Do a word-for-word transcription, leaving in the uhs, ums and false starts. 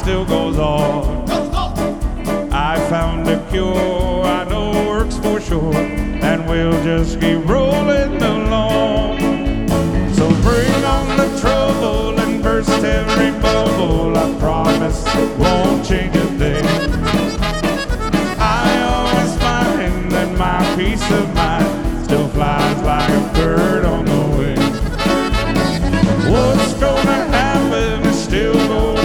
still goes on. I found a cure I know works for sure, and we'll just keep rolling along. So bring on the trouble and burst every bubble. I promise won't change it.